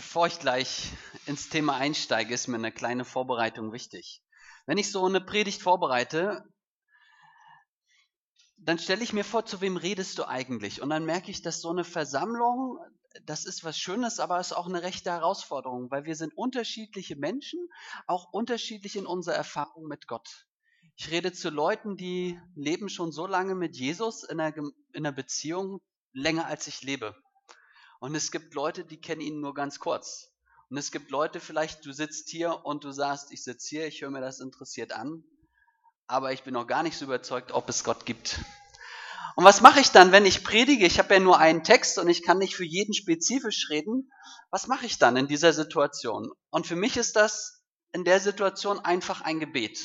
Bevor ich gleich ins Thema einsteige, ist mir eine kleine Vorbereitung wichtig. Wenn ich so eine Predigt vorbereite, dann stelle ich mir vor, zu wem redest du eigentlich? Und dann merke ich, dass so eine Versammlung, das ist was Schönes, aber es ist auch eine rechte Herausforderung, weil wir sind unterschiedliche Menschen, auch unterschiedlich in unserer Erfahrung mit Gott. Ich rede zu Leuten, die leben schon so lange mit Jesus in einer Beziehung, länger als ich lebe. Und es gibt Leute, die kennen ihn nur ganz kurz. Und es gibt Leute, vielleicht du sitzt hier und du sagst, ich sitze hier, ich höre mir das interessiert an, aber ich bin noch gar nicht so überzeugt, ob es Gott gibt. Und was mache ich dann, wenn ich predige? Ich habe ja nur einen Text und ich kann nicht für jeden spezifisch reden. Was mache ich dann in dieser Situation? Und für mich ist das in der Situation einfach ein Gebet.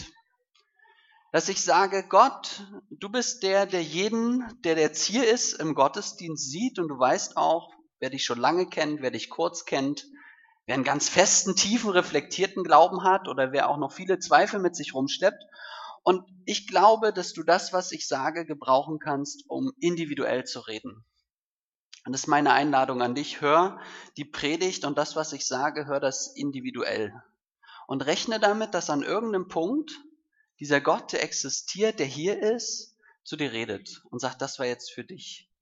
Dass ich sage, Gott, du bist der jeden, der jetzt hier ist, im Gottesdienst sieht und du weißt auch, wer dich schon lange kennt, wer dich kurz kennt, wer einen ganz festen, tiefen, reflektierten Glauben hat oder wer auch noch viele Zweifel mit sich rumschleppt. Und ich glaube, dass du das, was ich sage, gebrauchen kannst, um individuell zu reden. Und das ist meine Einladung an dich. Hör die Predigt und das, was ich sage, hör das individuell. Und rechne damit, dass an irgendeinem Punkt dieser Gott, der existiert, der hier ist, zu dir redet und sagt, das war jetzt für dich.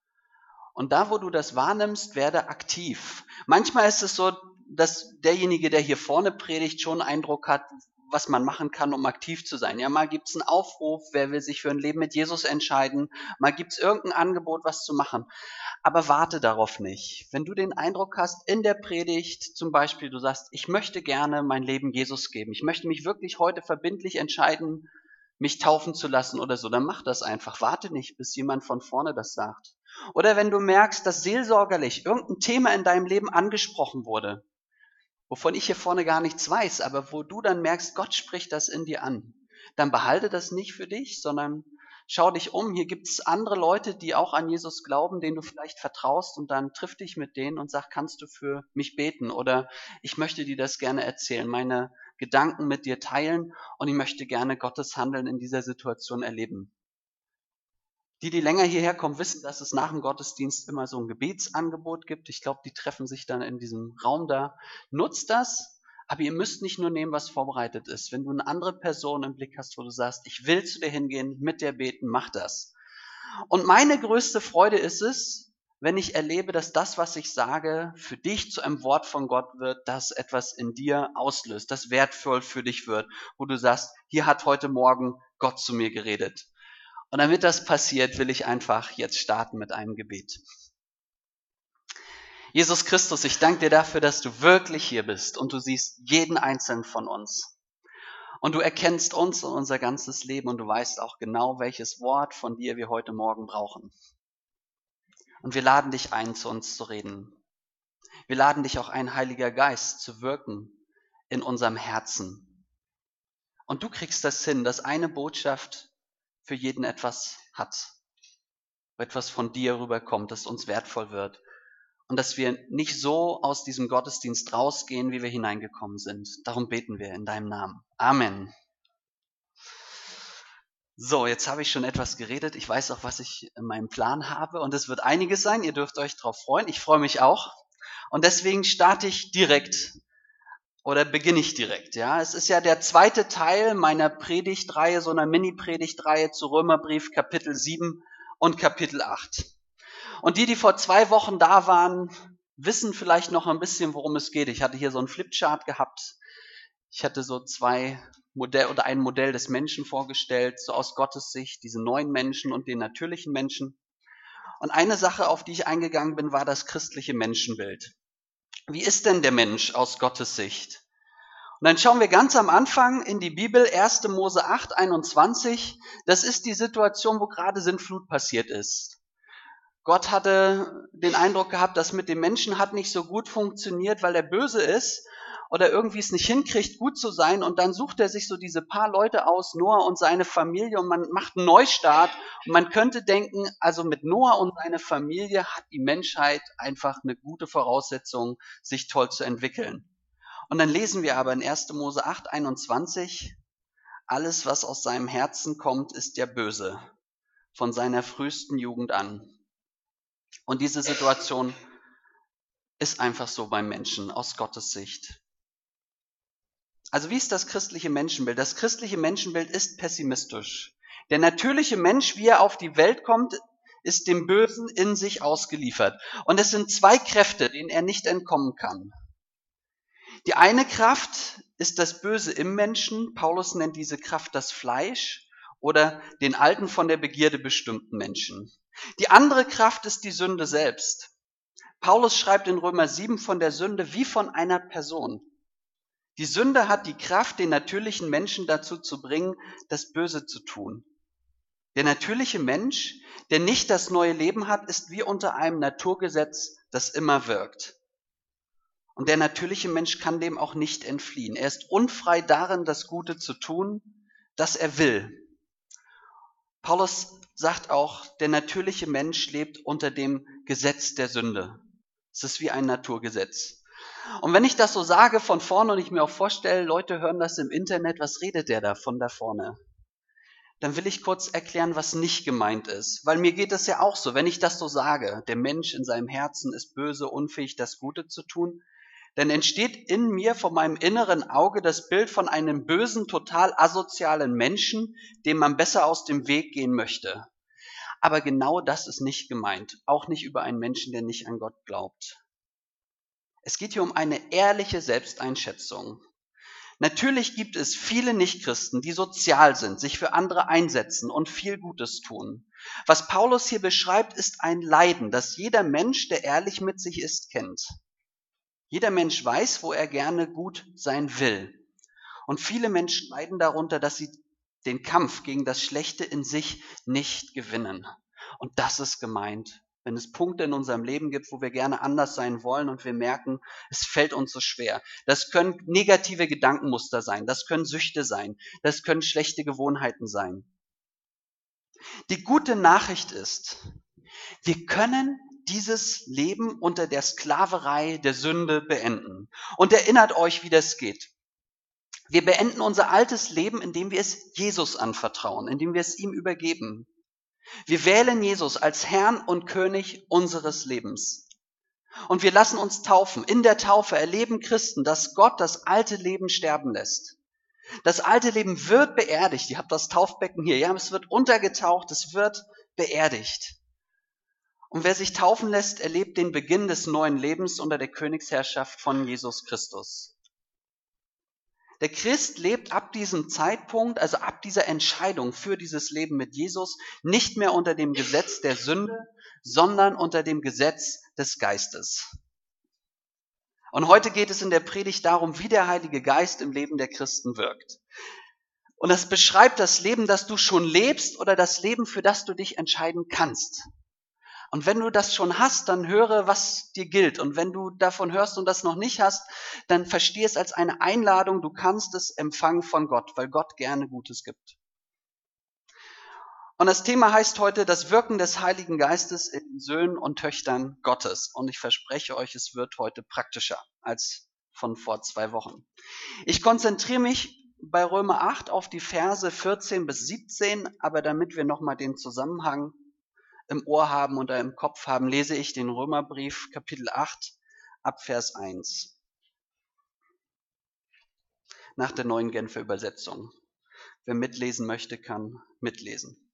Und da, wo du das wahrnimmst, werde aktiv. Manchmal ist es so, dass derjenige, der hier vorne predigt, schon einen Eindruck hat, was man machen kann, um aktiv zu sein. Ja, mal gibt's einen Aufruf, wer will sich für ein Leben mit Jesus entscheiden. Mal gibt's irgendein Angebot, was zu machen. Aber warte darauf nicht. Wenn du den Eindruck hast, in der Predigt zum Beispiel, du sagst, ich möchte gerne mein Leben Jesus geben. Ich möchte mich wirklich heute verbindlich entscheiden, mich taufen zu lassen oder so, dann mach das einfach. Warte nicht, bis jemand von vorne das sagt. Oder wenn du merkst, dass seelsorgerlich irgendein Thema in deinem Leben angesprochen wurde, wovon ich hier vorne gar nichts weiß, aber wo du dann merkst, Gott spricht das in dir an, dann behalte das nicht für dich, sondern schau dich um. Hier gibt es andere Leute, die auch an Jesus glauben, denen du vielleicht vertraust und dann triff dich mit denen und sag, kannst du für mich beten oder ich möchte dir das gerne erzählen, meine Gedanken mit dir teilen und ich möchte gerne Gottes Handeln in dieser Situation erleben. Die länger hierher kommen, wissen, dass es nach dem Gottesdienst immer so ein Gebetsangebot gibt. Ich glaube, die treffen sich dann in diesem Raum da. Nutzt das, aber ihr müsst nicht nur nehmen, was vorbereitet ist. Wenn du eine andere Person im Blick hast, wo du sagst, ich will zu dir hingehen, mit dir beten, mach das. Und meine größte Freude ist es, wenn ich erlebe, dass das, was ich sage, für dich zu einem Wort von Gott wird, das etwas in dir auslöst, das wertvoll für dich wird, wo du sagst, hier hat heute Morgen Gott zu mir geredet. Und damit das passiert, will ich einfach jetzt starten mit einem Gebet. Jesus Christus, ich danke dir dafür, dass du wirklich hier bist und du siehst jeden einzelnen von uns. Und du erkennst uns und unser ganzes Leben und du weißt auch genau, welches Wort von dir wir heute Morgen brauchen. Und wir laden dich ein, zu uns zu reden. Wir laden dich auch ein, Heiliger Geist, zu wirken in unserem Herzen. Und du kriegst das hin, dass eine Botschaft für jeden etwas hat, wo etwas von dir rüberkommt, das uns wertvoll wird. Und dass wir nicht so aus diesem Gottesdienst rausgehen, wie wir hineingekommen sind. Darum beten wir in deinem Namen. Amen. So, jetzt habe ich schon etwas geredet. Ich weiß auch, was ich in meinem Plan habe. Und es wird einiges sein. Ihr dürft euch darauf freuen. Ich freue mich auch. Und deswegen starte ich direkt oder beginne ich direkt. Ja, es ist ja der zweite Teil meiner Predigtreihe, so einer Mini-Predigtreihe zu Römerbrief Kapitel 7 und Kapitel 8. Und die vor 2 Wochen da waren, wissen vielleicht noch ein bisschen, worum es geht. Ich hatte hier so einen Flipchart gehabt. Ich hatte so ein Modell des Menschen vorgestellt, so aus Gottes Sicht, diese neuen Menschen und den natürlichen Menschen. Und eine Sache, auf die ich eingegangen bin, war das christliche Menschenbild. Wie ist denn der Mensch aus Gottes Sicht? Und dann schauen wir ganz am Anfang in die Bibel, 1. Mose 8, 21. Das ist die Situation, wo gerade Sintflut passiert ist. Gott hatte den Eindruck gehabt, das mit dem Menschen hat nicht so gut funktioniert, weil er böse ist oder irgendwie es nicht hinkriegt, gut zu sein. Und dann sucht er sich so diese paar Leute aus, Noah und seine Familie, und man macht einen Neustart. Und man könnte denken, also mit Noah und seiner Familie hat die Menschheit einfach eine gute Voraussetzung, sich toll zu entwickeln. Und dann lesen wir aber in 1. Mose 8, 21, alles, was aus seinem Herzen kommt, ist ja böse, von seiner frühesten Jugend an. Und diese Situation ist einfach so beim Menschen aus Gottes Sicht. Also wie ist das christliche Menschenbild? Das christliche Menschenbild ist pessimistisch. Der natürliche Mensch, wie er auf die Welt kommt, ist dem Bösen in sich ausgeliefert. Und es sind zwei Kräfte, denen er nicht entkommen kann. Die eine Kraft ist das Böse im Menschen. Paulus nennt diese Kraft das Fleisch oder den alten von der Begierde bestimmten Menschen. Die andere Kraft ist die Sünde selbst. Paulus schreibt in Römer 7 von der Sünde wie von einer Person. Die Sünde hat die Kraft, den natürlichen Menschen dazu zu bringen, das Böse zu tun. Der natürliche Mensch, der nicht das neue Leben hat, ist wie unter einem Naturgesetz, das immer wirkt. Und der natürliche Mensch kann dem auch nicht entfliehen. Er ist unfrei darin, das Gute zu tun, das er will. Paulus sagt auch, der natürliche Mensch lebt unter dem Gesetz der Sünde. Es ist wie ein Naturgesetz. Und wenn ich das so sage von vorne und ich mir auch vorstelle, Leute hören das im Internet, was redet der da von da vorne? Dann will ich kurz erklären, was nicht gemeint ist. Weil mir geht es ja auch so, wenn ich das so sage, der Mensch in seinem Herzen ist böse, unfähig, das Gute zu tun, dann entsteht in mir vor meinem inneren Auge das Bild von einem bösen, total asozialen Menschen, dem man besser aus dem Weg gehen möchte. Aber genau das ist nicht gemeint, auch nicht über einen Menschen, der nicht an Gott glaubt. Es geht hier um eine ehrliche Selbsteinschätzung. Natürlich gibt es viele Nichtchristen, die sozial sind, sich für andere einsetzen und viel Gutes tun. Was Paulus hier beschreibt, ist ein Leiden, das jeder Mensch, der ehrlich mit sich ist, kennt. Jeder Mensch weiß, wo er gerne gut sein will. Und viele Menschen leiden darunter, dass sie den Kampf gegen das Schlechte in sich nicht gewinnen. Und das ist gemeint. Wenn es Punkte in unserem Leben gibt, wo wir gerne anders sein wollen und wir merken, es fällt uns so schwer. Das können negative Gedankenmuster sein, das können Süchte sein, das können schlechte Gewohnheiten sein. Die gute Nachricht ist, wir können dieses Leben unter der Sklaverei der Sünde beenden. Und erinnert euch, wie das geht. Wir beenden unser altes Leben, indem wir es Jesus anvertrauen, indem wir es ihm übergeben. Wir wählen Jesus als Herrn und König unseres Lebens. Und wir lassen uns taufen. In der Taufe erleben Christen, dass Gott das alte Leben sterben lässt. Das alte Leben wird beerdigt. Ihr habt das Taufbecken hier. Ja, es wird untergetaucht, es wird beerdigt. Und wer sich taufen lässt, erlebt den Beginn des neuen Lebens unter der Königsherrschaft von Jesus Christus. Der Christ lebt ab diesem Zeitpunkt, also ab dieser Entscheidung für dieses Leben mit Jesus, nicht mehr unter dem Gesetz der Sünde, sondern unter dem Gesetz des Geistes. Und heute geht es in der Predigt darum, wie der Heilige Geist im Leben der Christen wirkt. Und das beschreibt das Leben, das du schon lebst oder das Leben, für das du dich entscheiden kannst. Und wenn du das schon hast, dann höre, was dir gilt. Und wenn du davon hörst und das noch nicht hast, dann verstehe es als eine Einladung. Du kannst es empfangen von Gott, weil Gott gerne Gutes gibt. Und das Thema heißt heute das Wirken des Heiligen Geistes in Söhnen und Töchtern Gottes. Und ich verspreche euch, es wird heute praktischer als von vor 2 Wochen. Ich konzentriere mich bei Römer 8 auf die Verse 14 bis 17, aber damit wir nochmal den Zusammenhang im Ohr haben oder im Kopf haben, lese ich den Römerbrief Kapitel 8 ab Vers 1 nach der Neuen Genfer Übersetzung. Wer mitlesen möchte, kann mitlesen.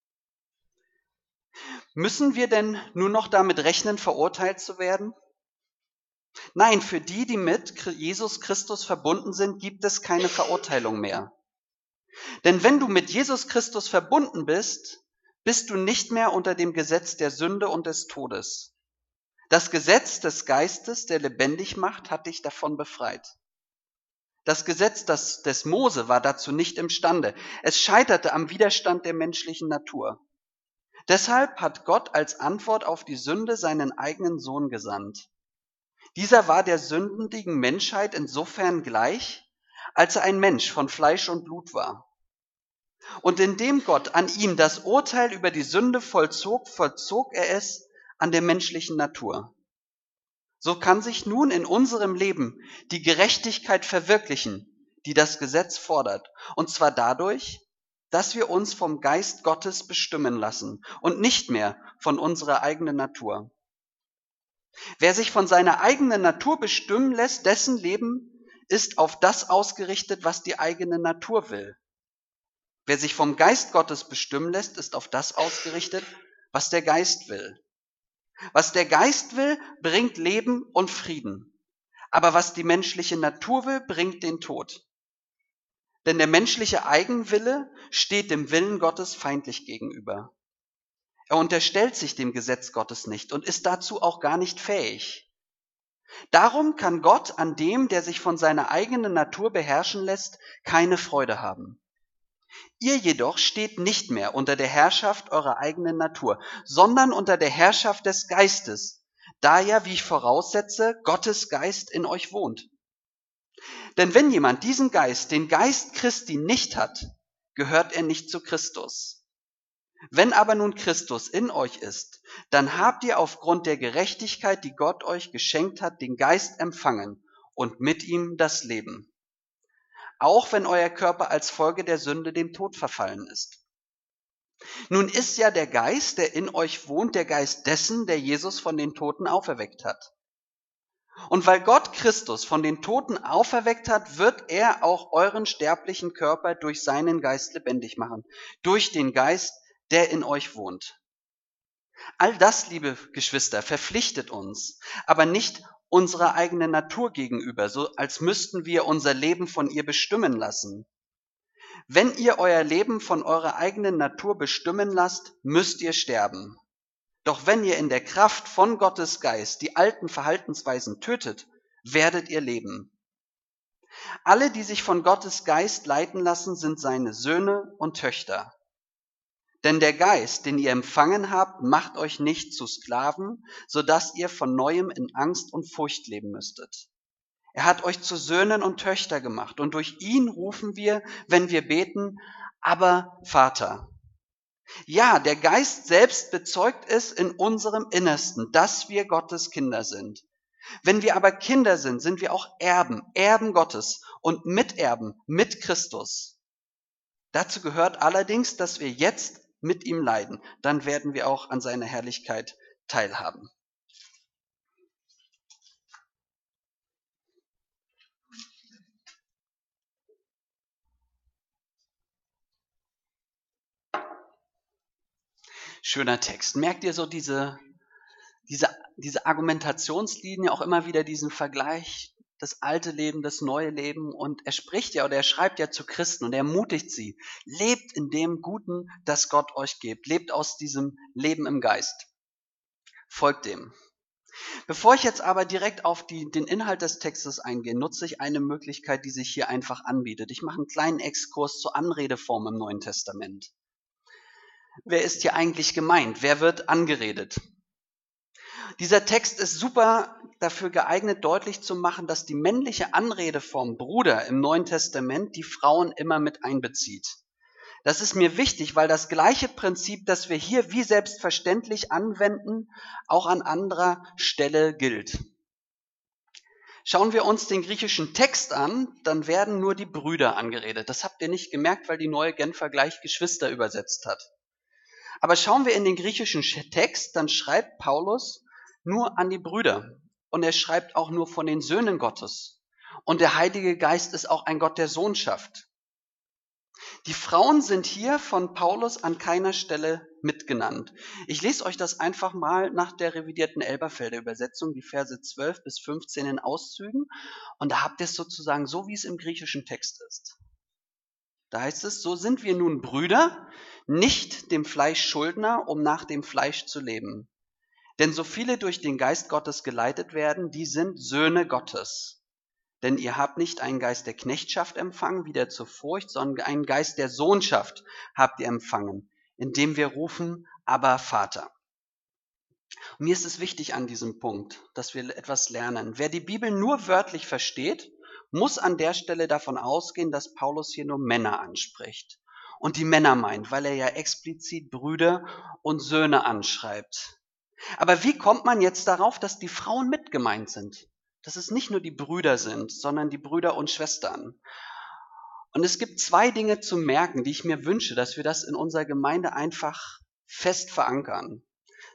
Müssen wir denn nur noch damit rechnen, verurteilt zu werden? Nein, für die, die mit Jesus Christus verbunden sind, gibt es keine Verurteilung mehr. Denn wenn du mit Jesus Christus verbunden bist, bist du nicht mehr unter dem Gesetz der Sünde und des Todes. Das Gesetz des Geistes, der lebendig macht, hat dich davon befreit. Das Gesetz des Mose war dazu nicht imstande. Es scheiterte am Widerstand der menschlichen Natur. Deshalb hat Gott als Antwort auf die Sünde seinen eigenen Sohn gesandt. Dieser war der sündigen Menschheit insofern gleich, als er ein Mensch von Fleisch und Blut war. Und indem Gott an ihm das Urteil über die Sünde vollzog, vollzog er es an der menschlichen Natur. So kann sich nun in unserem Leben die Gerechtigkeit verwirklichen, die das Gesetz fordert. Und zwar dadurch, dass wir uns vom Geist Gottes bestimmen lassen und nicht mehr von unserer eigenen Natur. Wer sich von seiner eigenen Natur bestimmen lässt, dessen Leben ist auf das ausgerichtet, was die eigene Natur will. Wer sich vom Geist Gottes bestimmen lässt, ist auf das ausgerichtet, was der Geist will. Was der Geist will, bringt Leben und Frieden. Aber was die menschliche Natur will, bringt den Tod. Denn der menschliche Eigenwille steht dem Willen Gottes feindlich gegenüber. Er unterstellt sich dem Gesetz Gottes nicht und ist dazu auch gar nicht fähig. Darum kann Gott an dem, der sich von seiner eigenen Natur beherrschen lässt, keine Freude haben. Ihr jedoch steht nicht mehr unter der Herrschaft eurer eigenen Natur, sondern unter der Herrschaft des Geistes, da ja, wie ich voraussetze, Gottes Geist in euch wohnt. Denn wenn jemand diesen Geist, den Geist Christi, nicht hat, gehört er nicht zu Christus. Wenn aber nun Christus in euch ist, dann habt ihr aufgrund der Gerechtigkeit, die Gott euch geschenkt hat, den Geist empfangen und mit ihm das Leben. Auch wenn euer Körper als Folge der Sünde dem Tod verfallen ist. Nun ist ja der Geist, der in euch wohnt, der Geist dessen, der Jesus von den Toten auferweckt hat. Und weil Gott Christus von den Toten auferweckt hat, wird er auch euren sterblichen Körper durch seinen Geist lebendig machen, durch den Geist, der in euch wohnt. All das, liebe Geschwister, verpflichtet uns, aber nicht unserer eigenen Natur gegenüber, so als müssten wir unser Leben von ihr bestimmen lassen. Wenn ihr euer Leben von eurer eigenen Natur bestimmen lasst, müsst ihr sterben. Doch wenn ihr in der Kraft von Gottes Geist die alten Verhaltensweisen tötet, werdet ihr leben. Alle, die sich von Gottes Geist leiten lassen, sind seine Söhne und Töchter. Denn der Geist, den ihr empfangen habt, macht euch nicht zu Sklaven, so dass ihr von neuem in Angst und Furcht leben müsstet. Er hat euch zu Söhnen und Töchter gemacht und durch ihn rufen wir, wenn wir beten, aber Vater. Ja, der Geist selbst bezeugt es in unserem Innersten, dass wir Gottes Kinder sind. Wenn wir aber Kinder sind, sind wir auch Erben, Erben Gottes und Miterben mit Christus. Dazu gehört allerdings, dass wir jetzt mit ihm leiden. Dann werden wir auch an seiner Herrlichkeit teilhaben. Schöner Text. Merkt ihr so diese Argumentationslinie, auch immer wieder diesen Vergleich, das alte Leben, das neue Leben. Und er spricht ja oder er schreibt ja zu Christen und er ermutigt sie. Lebt in dem Guten, das Gott euch gibt. Lebt aus diesem Leben im Geist. Folgt dem. Bevor ich jetzt aber direkt auf den Inhalt des Textes eingehe, nutze ich eine Möglichkeit, die sich hier einfach anbietet. Ich mache einen kleinen Exkurs zur Anredeform im Neuen Testament. Wer ist hier eigentlich gemeint? Wer wird angeredet? Dieser Text ist super dafür geeignet, deutlich zu machen, dass die männliche Anredeform Bruder im Neuen Testament die Frauen immer mit einbezieht. Das ist mir wichtig, weil das gleiche Prinzip, das wir hier wie selbstverständlich anwenden, auch an anderer Stelle gilt. Schauen wir uns den griechischen Text an, dann werden nur die Brüder angeredet. Das habt ihr nicht gemerkt, weil die Neue Genfer gleich Geschwister übersetzt hat. Aber schauen wir in den griechischen Text, dann schreibt Paulus nur an die Brüder. Und er schreibt auch nur von den Söhnen Gottes. Und der Heilige Geist ist auch ein Gott der Sohnschaft. Die Frauen sind hier von Paulus an keiner Stelle mitgenannt. Ich lese euch das einfach mal nach der revidierten Elberfelder Übersetzung, die Verse 12 bis 15 in Auszügen. Und da habt ihr es sozusagen so, wie es im griechischen Text ist. Da heißt es, so sind wir nun Brüder, nicht dem Fleisch Schuldner, um nach dem Fleisch zu leben. Denn so viele durch den Geist Gottes geleitet werden, die sind Söhne Gottes. Denn ihr habt nicht einen Geist der Knechtschaft empfangen, wie der zur Furcht, sondern einen Geist der Sohnschaft habt ihr empfangen, indem wir rufen, aber Vater. Und mir ist es wichtig an diesem Punkt, dass wir etwas lernen. Wer die Bibel nur wörtlich versteht, muss an der Stelle davon ausgehen, dass Paulus hier nur Männer anspricht. Und die Männer meint, weil er ja explizit Brüder und Söhne anschreibt. Aber wie kommt man jetzt darauf, dass die Frauen mit gemeint sind? Dass es nicht nur die Brüder sind, sondern die Brüder und Schwestern. Und es gibt zwei Dinge zu merken, die ich mir wünsche, dass wir das in unserer Gemeinde einfach fest verankern.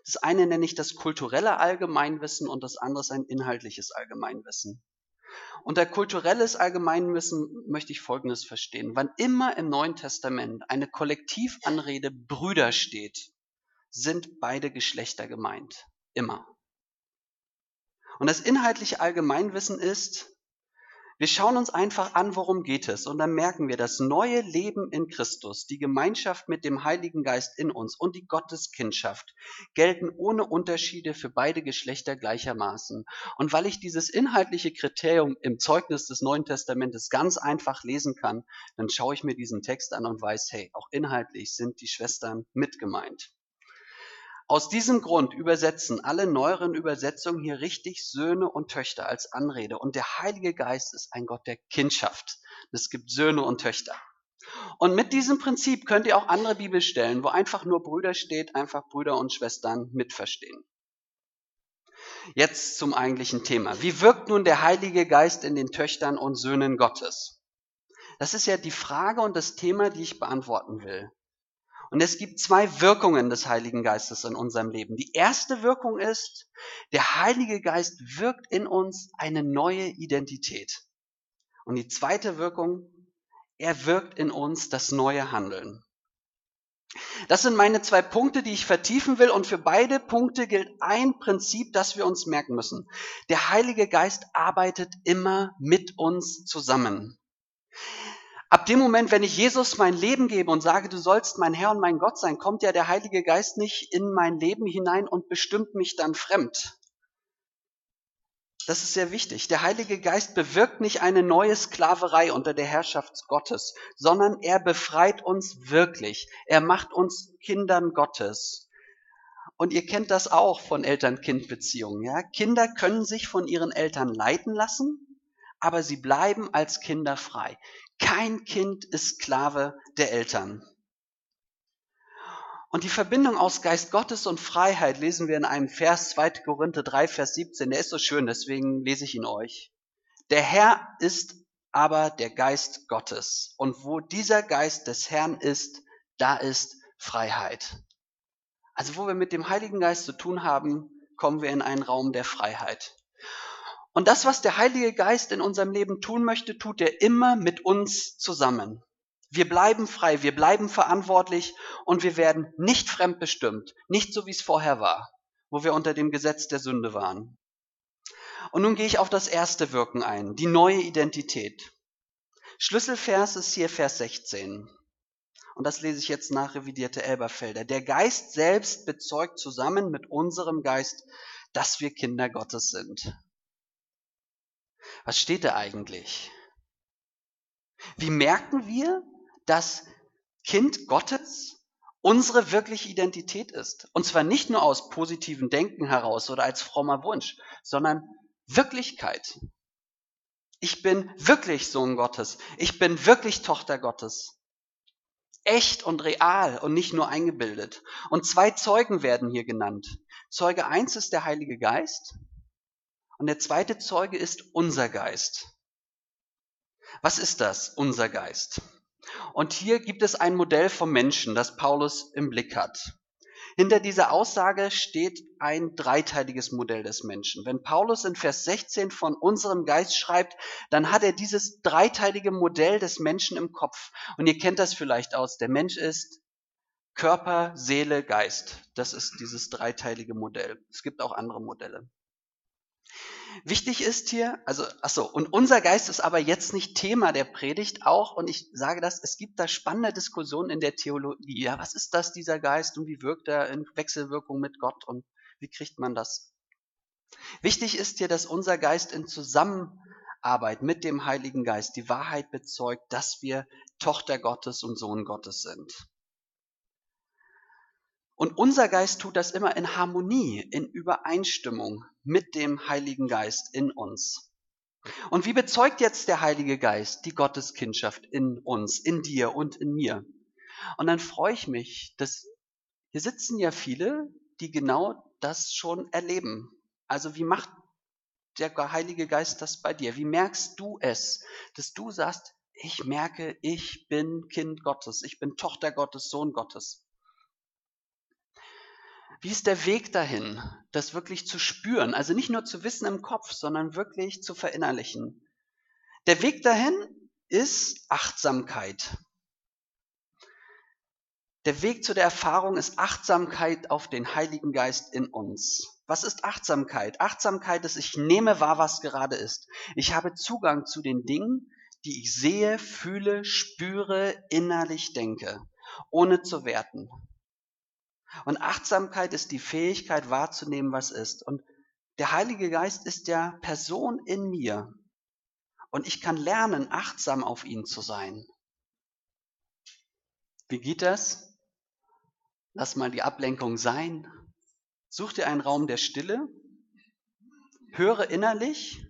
Das eine nenne ich das kulturelle Allgemeinwissen und das andere ist ein inhaltliches Allgemeinwissen. Unter kulturelles Allgemeinwissen möchte ich Folgendes verstehen. Wann immer im Neuen Testament eine Kollektivanrede Brüder steht, sind beide Geschlechter gemeint. Immer. Und das inhaltliche Allgemeinwissen ist, wir schauen uns einfach an, worum geht es. Und dann merken wir, das neue Leben in Christus, die Gemeinschaft mit dem Heiligen Geist in uns und die Gotteskindschaft gelten ohne Unterschiede für beide Geschlechter gleichermaßen. Und weil ich dieses inhaltliche Kriterium im Zeugnis des Neuen Testamentes ganz einfach lesen kann, dann schaue ich mir diesen Text an und weiß, hey, auch inhaltlich sind die Schwestern mit gemeint. Aus diesem Grund übersetzen alle neueren Übersetzungen hier richtig Söhne und Töchter als Anrede. Und der Heilige Geist ist ein Gott der Kindschaft. Es gibt Söhne und Töchter. Und mit diesem Prinzip könnt ihr auch andere Bibelstellen, wo einfach nur Brüder steht, einfach Brüder und Schwestern mitverstehen. Jetzt zum eigentlichen Thema. Wie wirkt nun der Heilige Geist in den Töchtern und Söhnen Gottes? Das ist ja die Frage und das Thema, die ich beantworten will. Und es gibt zwei Wirkungen des Heiligen Geistes in unserem Leben. Die erste Wirkung ist, der Heilige Geist wirkt in uns eine neue Identität. Und die zweite Wirkung, er wirkt in uns das neue Handeln. Das sind meine zwei Punkte, die ich vertiefen will. Und für beide Punkte gilt ein Prinzip, das wir uns merken müssen. Der Heilige Geist arbeitet immer mit uns zusammen. Ab dem Moment, wenn ich Jesus mein Leben gebe und sage, du sollst mein Herr und mein Gott sein, kommt ja der Heilige Geist nicht in mein Leben hinein und bestimmt mich dann fremd. Das ist sehr wichtig. Der Heilige Geist bewirkt nicht eine neue Sklaverei unter der Herrschaft Gottes, sondern er befreit uns wirklich. Er macht uns Kindern Gottes. Und ihr kennt das auch von Eltern-Kind-Beziehungen. Ja? Kinder können sich von ihren Eltern leiten lassen, aber sie bleiben als Kinder frei. Kein Kind ist Sklave der Eltern. Und die Verbindung aus Geist Gottes und Freiheit lesen wir in einem Vers, 2. Korinther 3, Vers 17. Der ist so schön, deswegen lese ich ihn euch. Der Herr ist aber der Geist Gottes. Und wo dieser Geist des Herrn ist, da ist Freiheit. Also wo wir mit dem Heiligen Geist zu tun haben, kommen wir in einen Raum der Freiheit. Und das, was der Heilige Geist in unserem Leben tun möchte, tut er immer mit uns zusammen. Wir bleiben frei, wir bleiben verantwortlich und wir werden nicht fremdbestimmt, nicht so wie es vorher war, wo wir unter dem Gesetz der Sünde waren. Und nun gehe ich auf das erste Wirken ein, die neue Identität. Schlüsselvers ist hier Vers 16. Und das lese ich jetzt nach revidierte Elberfelder. Der Geist selbst bezeugt zusammen mit unserem Geist, dass wir Kinder Gottes sind. Was steht da eigentlich? Wie merken wir, dass Kind Gottes unsere wirkliche Identität ist? Und zwar nicht nur aus positivem Denken heraus oder als frommer Wunsch, sondern Wirklichkeit. Ich bin wirklich Sohn Gottes. Ich bin wirklich Tochter Gottes. Echt und real und nicht nur eingebildet. Und zwei Zeugen werden hier genannt. Zeuge 1 ist der Heilige Geist und der zweite Zeuge ist unser Geist. Was ist das, unser Geist? Und hier gibt es ein Modell vom Menschen, das Paulus im Blick hat. Hinter dieser Aussage steht ein dreiteiliges Modell des Menschen. Wenn Paulus in Vers 16 von unserem Geist schreibt, dann hat er dieses dreiteilige Modell des Menschen im Kopf. Und ihr kennt das vielleicht aus. Der Mensch ist Körper, Seele, Geist. Das ist dieses dreiteilige Modell. Es gibt auch andere Modelle. Wichtig ist hier, und unser Geist ist aber jetzt nicht Thema der Predigt auch, und ich sage das, es gibt da spannende Diskussionen in der Theologie. Ja, was ist das, dieser Geist, und wie wirkt er in Wechselwirkung mit Gott, und wie kriegt man das? Wichtig ist hier, dass unser Geist in Zusammenarbeit mit dem Heiligen Geist die Wahrheit bezeugt, dass wir Tochter Gottes und Sohn Gottes sind. Und unser Geist tut das immer in Harmonie, in Übereinstimmung mit dem Heiligen Geist in uns. Und wie bezeugt jetzt der Heilige Geist die Gotteskindschaft in uns, in dir und in mir? Und dann freue ich mich, dass hier sitzen ja viele, die genau das schon erleben. Also wie macht der Heilige Geist das bei dir? Wie merkst du es, dass du sagst, ich merke, ich bin Kind Gottes, ich bin Tochter Gottes, Sohn Gottes? Wie ist der Weg dahin, das wirklich zu spüren? Also nicht nur zu wissen im Kopf, sondern wirklich zu verinnerlichen. Der Weg dahin ist Achtsamkeit. Der Weg zu der Erfahrung ist Achtsamkeit auf den Heiligen Geist in uns. Was ist Achtsamkeit? Achtsamkeit ist, ich nehme wahr, was gerade ist. Ich habe Zugang zu den Dingen, die ich sehe, fühle, spüre, innerlich denke, ohne zu werten. Und Achtsamkeit ist die Fähigkeit wahrzunehmen, was ist. Und der Heilige Geist ist ja Person in mir. Und ich kann lernen, achtsam auf ihn zu sein. Wie geht das? Lass mal die Ablenkung sein. Such dir einen Raum der Stille, höre innerlich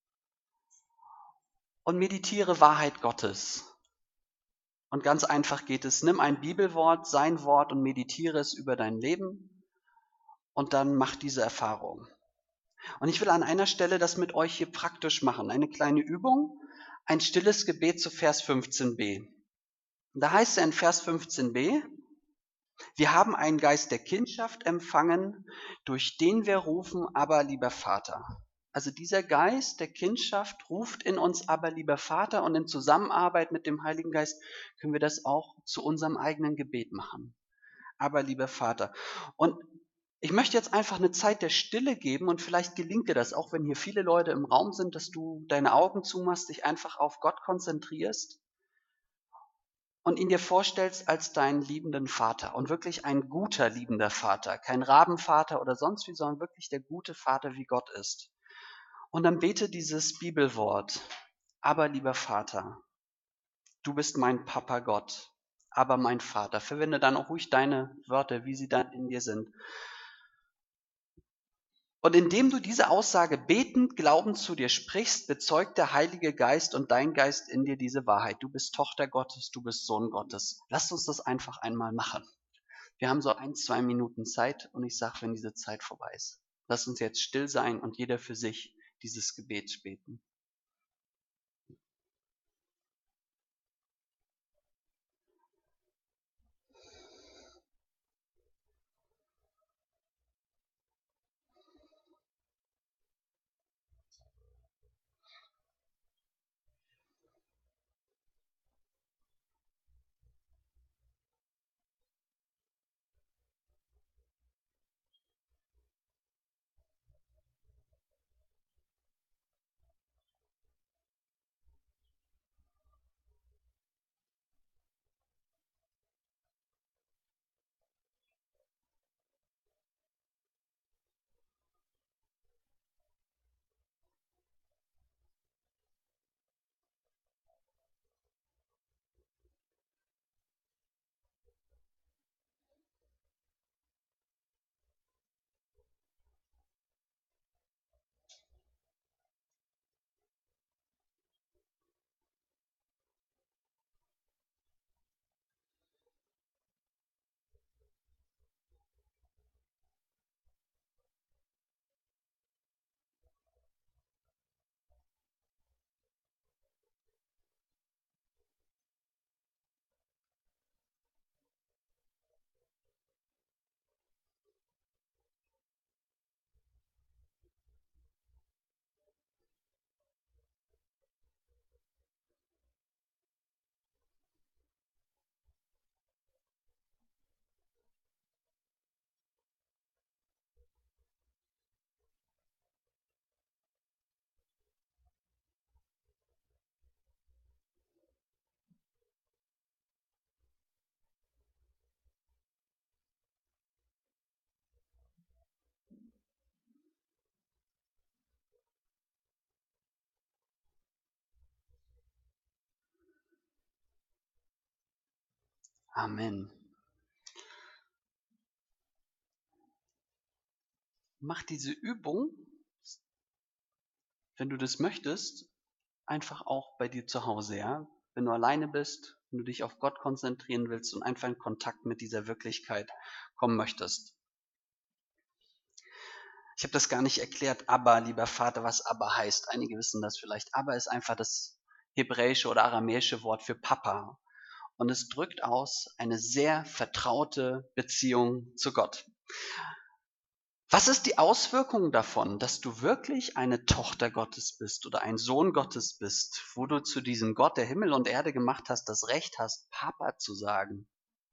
und meditiere Wahrheit Gottes. Und ganz einfach geht es, nimm ein Bibelwort, sein Wort und meditiere es über dein Leben und dann mach diese Erfahrung. Und ich will an einer Stelle das mit euch hier praktisch machen, eine kleine Übung, ein stilles Gebet zu Vers 15b. Da heißt es in Vers 15b, wir haben einen Geist der Kindschaft empfangen, durch den wir rufen, aber lieber Vater. Also dieser Geist der Kindschaft ruft in uns, aber lieber Vater, und in Zusammenarbeit mit dem Heiligen Geist können wir das auch zu unserem eigenen Gebet machen. Aber lieber Vater. Und ich möchte jetzt einfach eine Zeit der Stille geben und vielleicht gelingt dir das, auch wenn hier viele Leute im Raum sind, dass du deine Augen zumachst, dich einfach auf Gott konzentrierst und ihn dir vorstellst als deinen liebenden Vater und wirklich ein guter, liebender Vater, kein Rabenvater oder sonst wie, sondern wirklich der gute Vater, wie Gott ist. Und dann bete dieses Bibelwort, aber lieber Vater, du bist mein Papa Gott, aber mein Vater. Verwende dann auch ruhig deine Wörter, wie sie dann in dir sind. Und indem du diese Aussage betend, glaubend zu dir sprichst, bezeugt der Heilige Geist und dein Geist in dir diese Wahrheit. Du bist Tochter Gottes, du bist Sohn Gottes. Lasst uns das einfach einmal machen. Wir haben so 1, 2 Minuten Zeit und ich sage, wenn diese Zeit vorbei ist, lasst uns jetzt still sein und jeder für sich dieses Gebet beten. Amen. Mach diese Übung, wenn du das möchtest, einfach auch bei dir zu Hause, ja? Wenn du alleine bist, wenn du dich auf Gott konzentrieren willst und einfach in Kontakt mit dieser Wirklichkeit kommen möchtest. Ich habe das gar nicht erklärt, Abba, lieber Vater, was Abba heißt. Einige wissen das vielleicht. Abba ist einfach das hebräische oder aramäische Wort für Papa. Und es drückt aus eine sehr vertraute Beziehung zu Gott. Was ist die Auswirkung davon, dass du wirklich eine Tochter Gottes bist oder ein Sohn Gottes bist, wo du zu diesem Gott, der Himmel und Erde gemacht hast, das Recht hast, Papa zu sagen?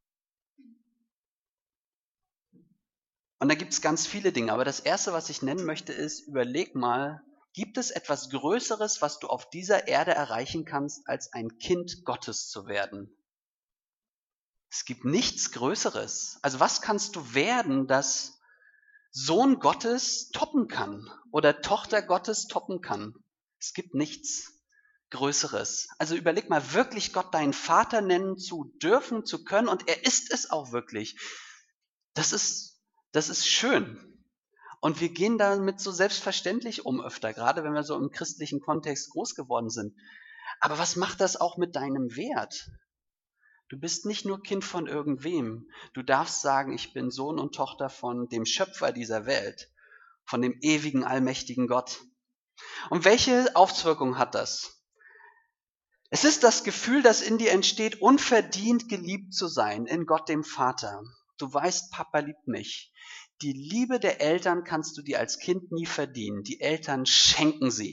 Und da gibt es ganz viele Dinge, aber das Erste, was ich nennen möchte, ist, überleg mal, gibt es etwas Größeres, was du auf dieser Erde erreichen kannst, als ein Kind Gottes zu werden? Es gibt nichts Größeres. Also was kannst du werden, das Sohn Gottes toppen kann oder Tochter Gottes toppen kann? Es gibt nichts Größeres. Also überleg mal, wirklich Gott deinen Vater nennen zu dürfen, zu können, und er ist es auch wirklich. Das ist schön. Und wir gehen damit so selbstverständlich um öfter, gerade wenn wir so im christlichen Kontext groß geworden sind. Aber was macht das auch mit deinem Wert? Du bist nicht nur Kind von irgendwem. Du darfst sagen, ich bin Sohn und Tochter von dem Schöpfer dieser Welt, von dem ewigen, allmächtigen Gott. Und welche Auswirkungen hat das? Es ist das Gefühl, das in dir entsteht, unverdient geliebt zu sein in Gott dem Vater. Du weißt, Papa liebt mich. Die Liebe der Eltern kannst du dir als Kind nie verdienen. Die Eltern schenken sie.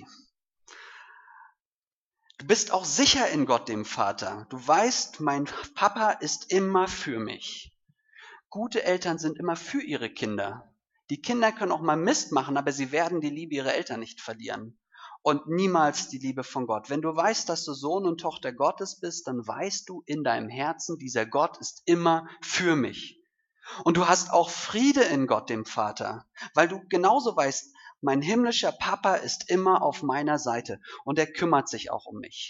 Du bist auch sicher in Gott dem Vater. Du weißt, mein Papa ist immer für mich. Gute Eltern sind immer für ihre Kinder. Die Kinder können auch mal Mist machen, aber sie werden die Liebe ihrer Eltern nicht verlieren. Und niemals die Liebe von Gott. Wenn du weißt, dass du Sohn und Tochter Gottes bist, dann weißt du in deinem Herzen, dieser Gott ist immer für mich. Und du hast auch Friede in Gott, dem Vater, weil du genauso weißt, mein himmlischer Papa ist immer auf meiner Seite und er kümmert sich auch um mich.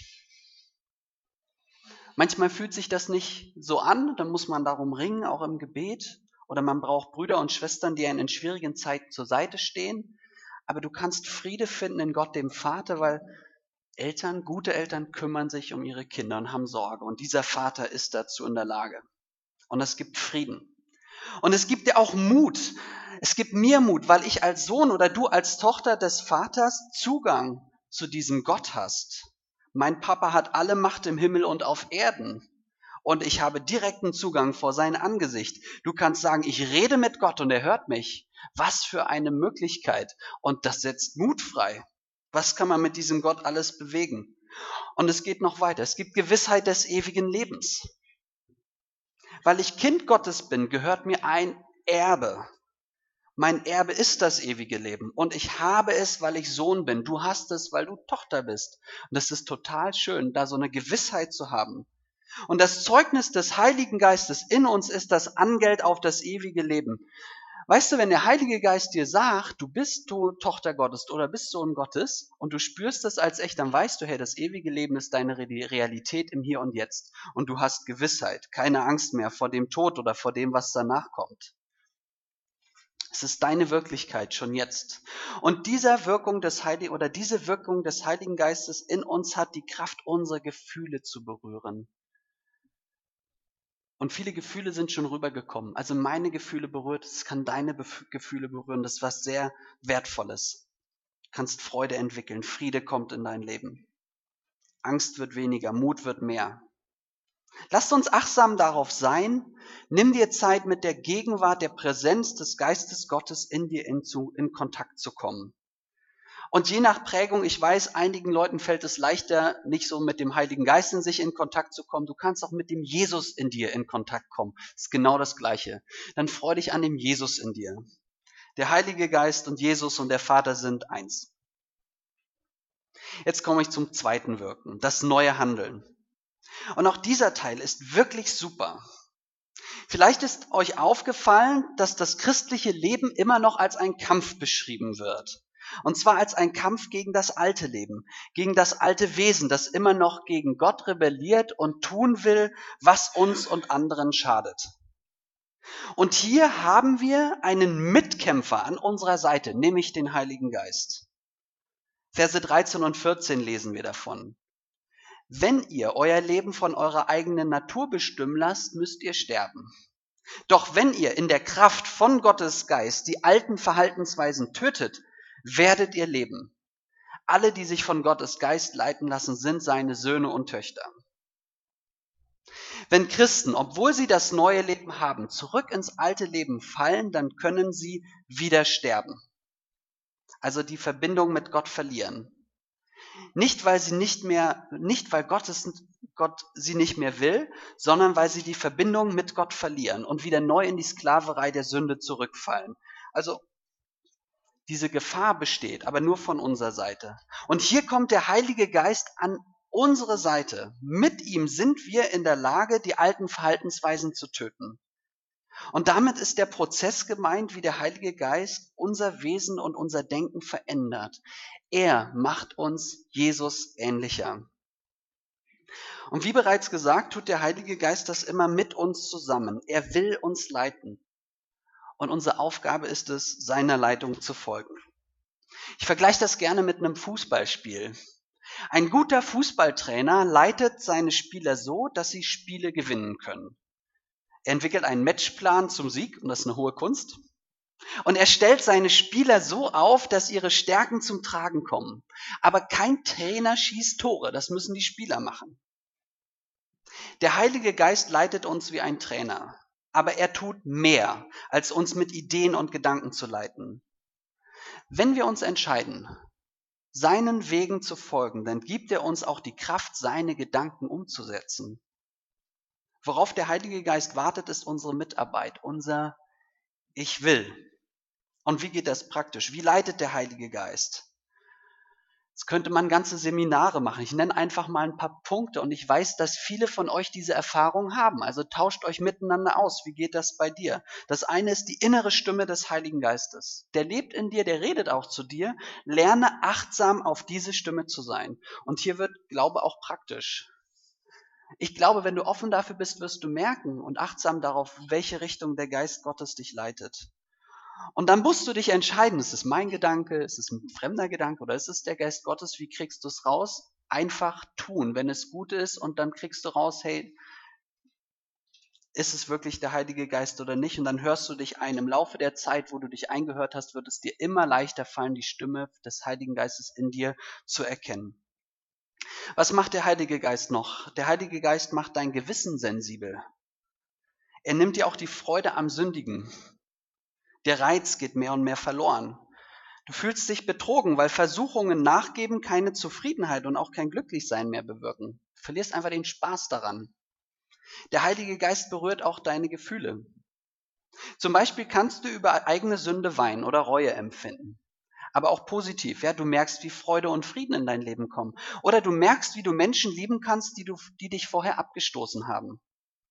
Manchmal fühlt sich das nicht so an, dann muss man darum ringen, auch im Gebet. Oder man braucht Brüder und Schwestern, die einem in schwierigen Zeiten zur Seite stehen. Aber du kannst Friede finden in Gott, dem Vater, weil Eltern, gute Eltern kümmern sich um ihre Kinder und haben Sorge. Und dieser Vater ist dazu in der Lage. Und es gibt Frieden. Und es gibt dir auch Mut. Es gibt mir Mut, weil ich als Sohn oder du als Tochter des Vaters Zugang zu diesem Gott hast. Mein Papa hat alle Macht im Himmel und auf Erden. Und ich habe direkten Zugang vor sein Angesicht. Du kannst sagen, ich rede mit Gott und er hört mich. Was für eine Möglichkeit. Und das setzt Mut frei. Was kann man mit diesem Gott alles bewegen? Und es geht noch weiter. Es gibt Gewissheit des ewigen Lebens. Weil ich Kind Gottes bin, gehört mir ein Erbe. Mein Erbe ist das ewige Leben und ich habe es, weil ich Sohn bin. Du hast es, weil du Tochter bist. Und es ist total schön, da so eine Gewissheit zu haben. Und das Zeugnis des Heiligen Geistes in uns ist das Angeld auf das ewige Leben. Weißt du, wenn der Heilige Geist dir sagt, du Tochter Gottes oder bist Sohn Gottes und du spürst das als echt, dann weißt du, hey, das ewige Leben ist deine Realität im Hier und Jetzt. Und du hast Gewissheit, keine Angst mehr vor dem Tod oder vor dem, was danach kommt. Es ist deine Wirklichkeit schon jetzt. Und diese Wirkung des Heiligen Geistes in uns hat die Kraft, unsere Gefühle zu berühren. Und viele Gefühle sind schon rübergekommen. Also meine Gefühle berührt, es kann deine Gefühle berühren. Das ist was sehr Wertvolles. Du kannst Freude entwickeln, Friede kommt in dein Leben. Angst wird weniger, Mut wird mehr. Lasst uns achtsam darauf sein. Nimm dir Zeit, mit der Gegenwart, der Präsenz des Geistes Gottes in dir in Kontakt zu kommen. Und je nach Prägung, ich weiß, einigen Leuten fällt es leichter, nicht so mit dem Heiligen Geist in sich in Kontakt zu kommen. Du kannst auch mit dem Jesus in dir in Kontakt kommen. Das ist genau das Gleiche. Dann freu dich an dem Jesus in dir. Der Heilige Geist und Jesus und der Vater sind eins. Jetzt komme ich zum zweiten Wirken, das neue Handeln. Und auch dieser Teil ist wirklich super. Vielleicht ist euch aufgefallen, dass das christliche Leben immer noch als ein Kampf beschrieben wird. Und zwar als ein Kampf gegen das alte Leben, gegen das alte Wesen, das immer noch gegen Gott rebelliert und tun will, was uns und anderen schadet. Und hier haben wir einen Mitkämpfer an unserer Seite, nämlich den Heiligen Geist. Verse 13 und 14 lesen wir davon. Wenn ihr euer Leben von eurer eigenen Natur bestimmen lasst, müsst ihr sterben. Doch wenn ihr in der Kraft von Gottes Geist die alten Verhaltensweisen tötet, werdet ihr leben. Alle, die sich von Gottes Geist leiten lassen, sind seine Söhne und Töchter. Wenn Christen, obwohl sie das neue Leben haben, zurück ins alte Leben fallen, dann können sie wieder sterben. Also die Verbindung mit Gott verlieren. Nicht, weil Gott sie nicht mehr will, sondern weil sie die Verbindung mit Gott verlieren und wieder neu in die Sklaverei der Sünde zurückfallen. Also diese Gefahr besteht, aber nur von unserer Seite. Und hier kommt der Heilige Geist an unsere Seite. Mit ihm sind wir in der Lage, die alten Verhaltensweisen zu töten. Und damit ist der Prozess gemeint, wie der Heilige Geist unser Wesen und unser Denken verändert. Er macht uns Jesus ähnlicher. Und wie bereits gesagt, tut der Heilige Geist das immer mit uns zusammen. Er will uns leiten. Und unsere Aufgabe ist es, seiner Leitung zu folgen. Ich vergleiche das gerne mit einem Fußballspiel. Ein guter Fußballtrainer leitet seine Spieler so, dass sie Spiele gewinnen können. Er entwickelt einen Matchplan zum Sieg, und das ist eine hohe Kunst. Und er stellt seine Spieler so auf, dass ihre Stärken zum Tragen kommen. Aber kein Trainer schießt Tore, das müssen die Spieler machen. Der Heilige Geist leitet uns wie ein Trainer, aber er tut mehr, als uns mit Ideen und Gedanken zu leiten. Wenn wir uns entscheiden, seinen Wegen zu folgen, dann gibt er uns auch die Kraft, seine Gedanken umzusetzen. Worauf der Heilige Geist wartet, ist unsere Mitarbeit, unser Ich will. Und wie geht das praktisch? Wie leitet der Heilige Geist? Jetzt könnte man ganze Seminare machen. Ich nenne einfach mal ein paar Punkte und ich weiß, dass viele von euch diese Erfahrung haben. Also tauscht euch miteinander aus. Wie geht das bei dir? Das eine ist die innere Stimme des Heiligen Geistes. Der lebt in dir, der redet auch zu dir. Lerne achtsam auf diese Stimme zu sein. Und hier wird Glaube auch praktisch. Ich glaube, wenn du offen dafür bist, wirst du merken und achtsam darauf, welche Richtung der Geist Gottes dich leitet. Und dann musst du dich entscheiden, ist es mein Gedanke, ist es ein fremder Gedanke oder ist es der Geist Gottes? Wie kriegst du es raus? Einfach tun, wenn es gut ist, und dann kriegst du raus, hey, ist es wirklich der Heilige Geist oder nicht? Und dann hörst du dich ein. Im Laufe der Zeit, wo du dich eingehört hast, wird es dir immer leichter fallen, die Stimme des Heiligen Geistes in dir zu erkennen. Was macht der Heilige Geist noch? Der Heilige Geist macht dein Gewissen sensibel. Er nimmt dir auch die Freude am Sündigen. Der Reiz geht mehr und mehr verloren. Du fühlst dich betrogen, weil Versuchungen nachgeben keine Zufriedenheit und auch kein Glücklichsein mehr bewirken. Du verlierst einfach den Spaß daran. Der Heilige Geist berührt auch deine Gefühle. Zum Beispiel kannst du über eigene Sünde weinen oder Reue empfinden. Aber auch positiv. Ja, du merkst, wie Freude und Frieden in dein Leben kommen. Oder du merkst, wie du Menschen lieben kannst, die dich vorher abgestoßen haben.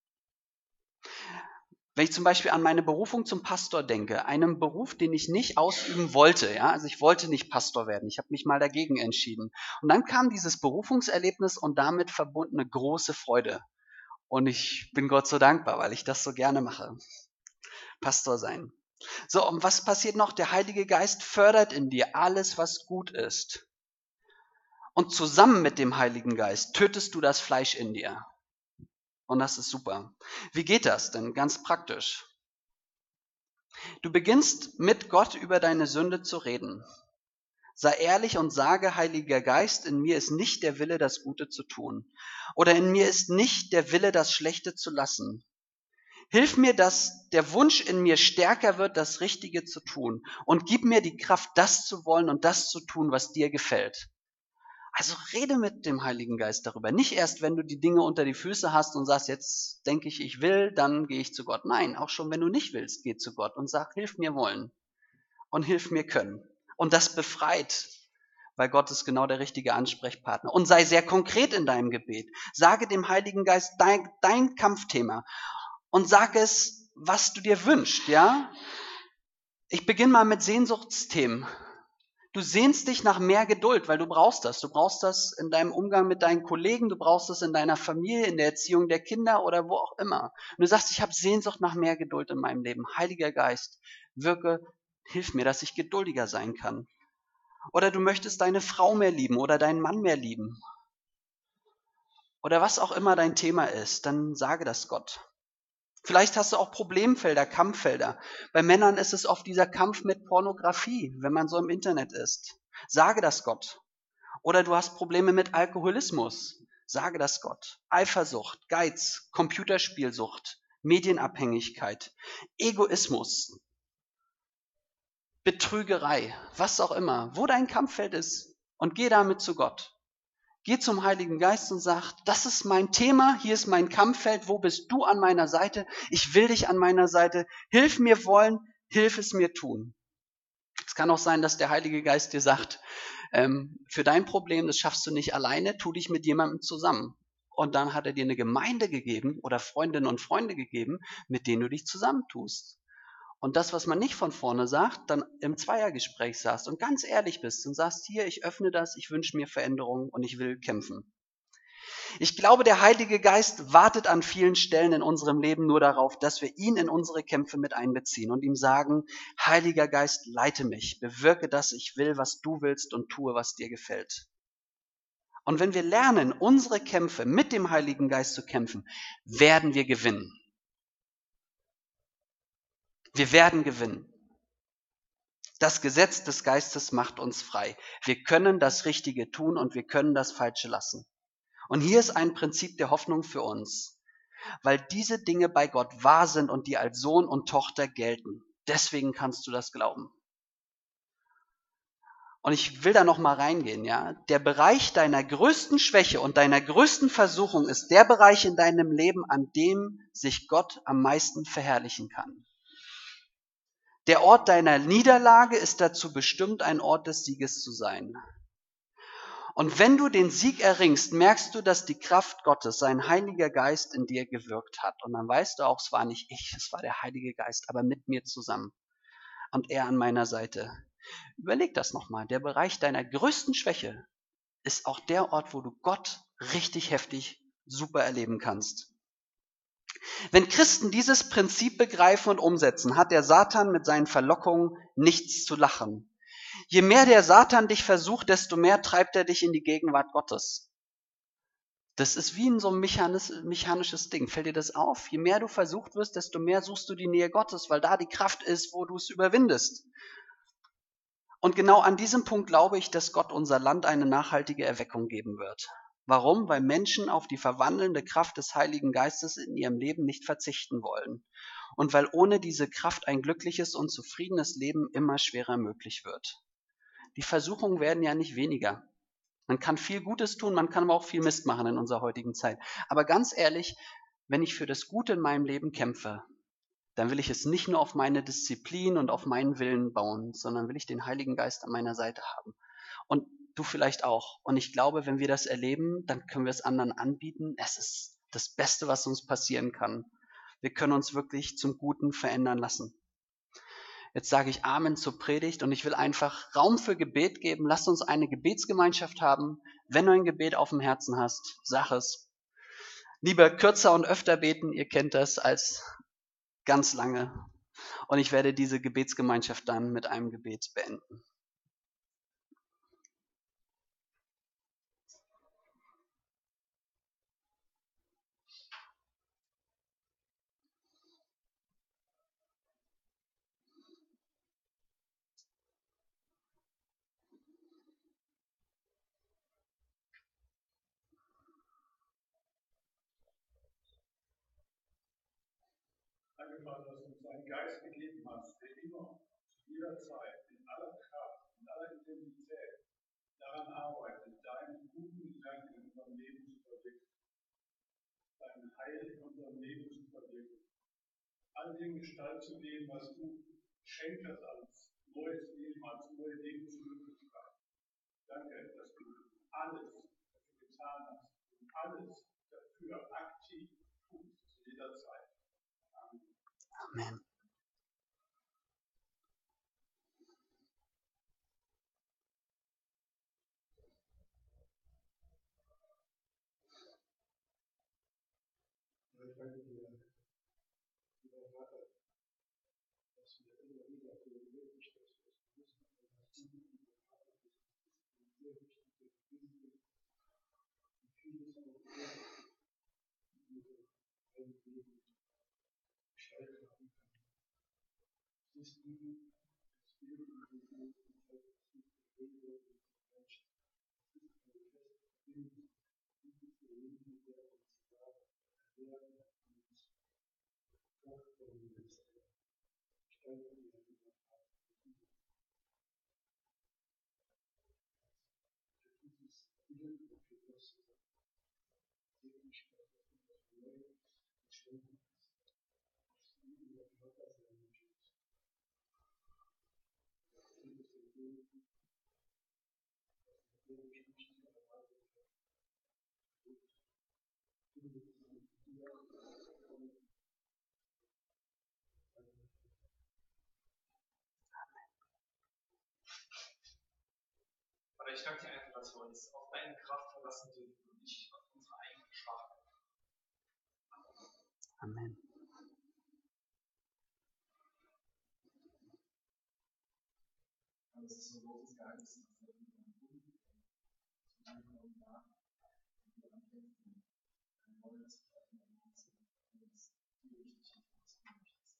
Wenn ich zum Beispiel an meine Berufung zum Pastor denke, einem Beruf, den ich nicht ausüben wollte, ja, also ich wollte nicht Pastor werden, ich habe mich mal dagegen entschieden. Und dann kam dieses Berufungserlebnis und damit verbundene große Freude. Und ich bin Gott so dankbar, weil ich das so gerne mache. Pastor sein. So, und was passiert noch? Der Heilige Geist fördert in dir alles, was gut ist. Und zusammen mit dem Heiligen Geist tötest du das Fleisch in dir. Und das ist super. Wie geht das denn ganz praktisch? Du beginnst mit Gott über deine Sünde zu reden. Sei ehrlich und sage, Heiliger Geist, in mir ist nicht der Wille, das Gute zu tun. Oder in mir ist nicht der Wille, das Schlechte zu lassen. Hilf mir, dass der Wunsch in mir stärker wird, das Richtige zu tun. Und gib mir die Kraft, das zu wollen und das zu tun, was dir gefällt. Also rede mit dem Heiligen Geist darüber. Nicht erst, wenn du die Dinge unter die Füße hast und sagst, jetzt denke ich will, dann gehe ich zu Gott. Nein, auch schon wenn du nicht willst, geh zu Gott und sag, hilf mir wollen und hilf mir können. Und das befreit, weil Gott ist genau der richtige Ansprechpartner. Und sei sehr konkret in deinem Gebet. Sage dem Heiligen Geist dein Kampfthema und sag es, was du dir wünschst, ja? Ich beginne mal mit Sehnsuchtsthemen. Du sehnst dich nach mehr Geduld, weil du brauchst das. Du brauchst das in deinem Umgang mit deinen Kollegen, du brauchst das in deiner Familie, in der Erziehung der Kinder oder wo auch immer. Und du sagst, ich habe Sehnsucht nach mehr Geduld in meinem Leben. Heiliger Geist, wirke, hilf mir, dass ich geduldiger sein kann. Oder du möchtest deine Frau mehr lieben oder deinen Mann mehr lieben. Oder was auch immer dein Thema ist, dann sage das Gott. Vielleicht hast du auch Problemfelder, Kampffelder. Bei Männern ist es oft dieser Kampf mit Pornografie, wenn man so im Internet ist. Sage das Gott. Oder du hast Probleme mit Alkoholismus. Sage das Gott. Eifersucht, Geiz, Computerspielsucht, Medienabhängigkeit, Egoismus, Betrügerei, was auch immer, wo dein Kampffeld ist, und geh damit zu Gott. Geh zum Heiligen Geist und sag, das ist mein Thema, hier ist mein Kampffeld, wo bist du an meiner Seite? Ich will dich an meiner Seite. Hilf mir wollen, hilf es mir tun. Es kann auch sein, dass der Heilige Geist dir sagt, für dein Problem, das schaffst du nicht alleine, tu dich mit jemandem zusammen. Und dann hat er dir eine Gemeinde gegeben oder Freundinnen und Freunde gegeben, mit denen du dich zusammentust. Und das, was man nicht von vorne sagt, dann im Zweiergespräch sagst und ganz ehrlich bist und sagst, hier, ich öffne das, ich wünsche mir Veränderung und ich will kämpfen. Ich glaube, der Heilige Geist wartet an vielen Stellen in unserem Leben nur darauf, dass wir ihn in unsere Kämpfe mit einbeziehen und ihm sagen, Heiliger Geist, leite mich, bewirke das, ich will, was du willst und tue, was dir gefällt. Und wenn wir lernen, unsere Kämpfe mit dem Heiligen Geist zu kämpfen, werden wir gewinnen. Wir werden gewinnen. Das Gesetz des Geistes macht uns frei. Wir können das Richtige tun und wir können das Falsche lassen. Und hier ist ein Prinzip der Hoffnung für uns, weil diese Dinge bei Gott wahr sind und dir als Sohn und Tochter gelten. Deswegen kannst du das glauben. Und ich will da noch mal reingehen, ja. Der Bereich deiner größten Schwäche und deiner größten Versuchung ist der Bereich in deinem Leben, an dem sich Gott am meisten verherrlichen kann. Der Ort deiner Niederlage ist dazu bestimmt, ein Ort des Sieges zu sein. Und wenn du den Sieg erringst, merkst du, dass die Kraft Gottes, sein Heiliger Geist in dir gewirkt hat. Und dann weißt du auch, es war nicht ich, es war der Heilige Geist, aber mit mir zusammen. Und er an meiner Seite. Überleg das nochmal. Der Bereich deiner größten Schwäche ist auch der Ort, wo du Gott richtig heftig super erleben kannst. Wenn Christen dieses Prinzip begreifen und umsetzen, hat der Satan mit seinen Verlockungen nichts zu lachen. Je mehr der Satan dich versucht, desto mehr treibt er dich in die Gegenwart Gottes. Das ist wie in so einem mechanisches Ding. Fällt dir das auf? Je mehr du versucht wirst, desto mehr suchst du die Nähe Gottes, weil da die Kraft ist, wo du es überwindest. Und genau an diesem Punkt glaube ich, dass Gott unser Land eine nachhaltige Erweckung geben wird. Warum? Weil Menschen auf die verwandelnde Kraft des Heiligen Geistes in ihrem Leben nicht verzichten wollen. Und weil ohne diese Kraft ein glückliches und zufriedenes Leben immer schwerer möglich wird. Die Versuchungen werden ja nicht weniger. Man kann viel Gutes tun, man kann aber auch viel Mist machen in unserer heutigen Zeit. Aber ganz ehrlich, wenn ich für das Gute in meinem Leben kämpfe, dann will ich es nicht nur auf meine Disziplin und auf meinen Willen bauen, sondern will ich den Heiligen Geist an meiner Seite haben. Und du vielleicht auch. Und ich glaube, wenn wir das erleben, dann können wir es anderen anbieten. Es ist das Beste, was uns passieren kann. Wir können uns wirklich zum Guten verändern lassen. Jetzt sage ich Amen zur Predigt und ich will einfach Raum für Gebet geben. Lass uns eine Gebetsgemeinschaft haben. Wenn du ein Gebet auf dem Herzen hast, sag es. Lieber kürzer und öfter beten, ihr kennt das, als ganz lange. Und ich werde diese Gebetsgemeinschaft dann mit einem Gebet beenden. Danke, Vater, dass du uns einen Geist gegeben hast, der immer, zu jeder Zeit, in aller Kraft, in aller Intensität daran arbeitet, deinen guten Gedanken in unserem Leben zu verwirklichen, dein Heil in unserem Leben zu verwirklichen, all dem Gestalt zu geben, was du schenkst als neues Leben, als neue Lebensmöglichkeit. Danke, dass du alles dafür getan hast und alles dafür aktiv tust, zu jeder Zeit. Amen. Ich danke dir, lieber Vater, dass wir immer wieder für die Möglichkeit wissen, dass du sehr wichtige Dinge und vieles auch in unserem eigenen Leben gestalten haben kann. Es ist nie das Leben in dem Leben, das ist die Rede und die Menschen. Es ist eine feste Verbindung, die Aber ich danke dir einfach, dass wir uns auf deine Kraft verlassen dürfen und nicht auf unsere eigene Schwachheit. Amen. Und es ist so ein großes Geheimnis, dass wir uns an Boden zu deinem und nach und wir ankämpfen, ein neues Treffen im Herzen und uns die richtig was du möchtest.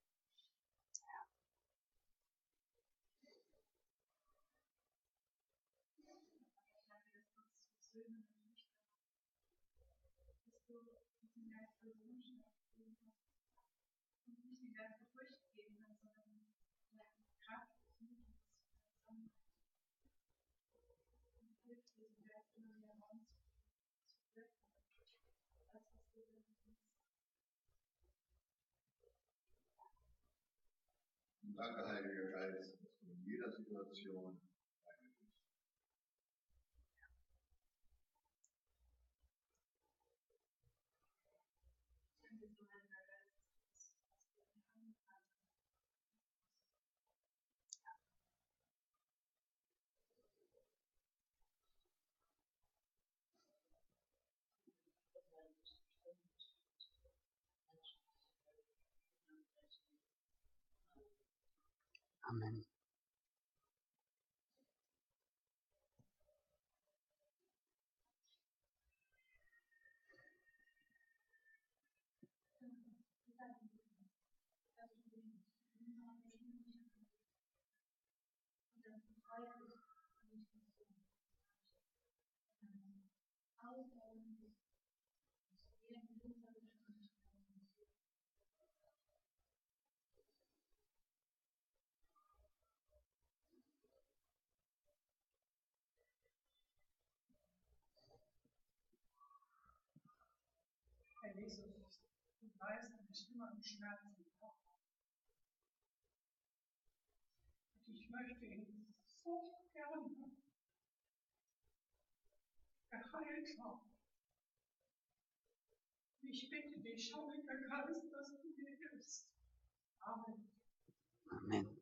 Und danke, Heiliger Geist, dass du in jeder Situation bei mir bist. Amen. Herr Jesus, du weißt, dass ich immer im Schmerzen habe. Und ich möchte ihn so gerne geheilt haben. Ich bitte dich, Heiliger Geist, dass du mir hilfst. Amen. Amen.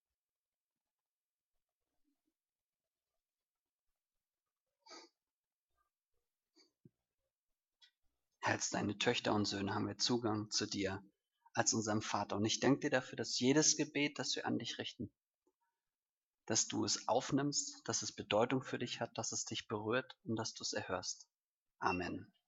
Herr, als deine Töchter und Söhne haben wir Zugang zu dir als unserem Vater. Und ich danke dir dafür, dass jedes Gebet, das wir an dich richten, dass du es aufnimmst, dass es Bedeutung für dich hat, dass es dich berührt und dass du es erhörst. Amen.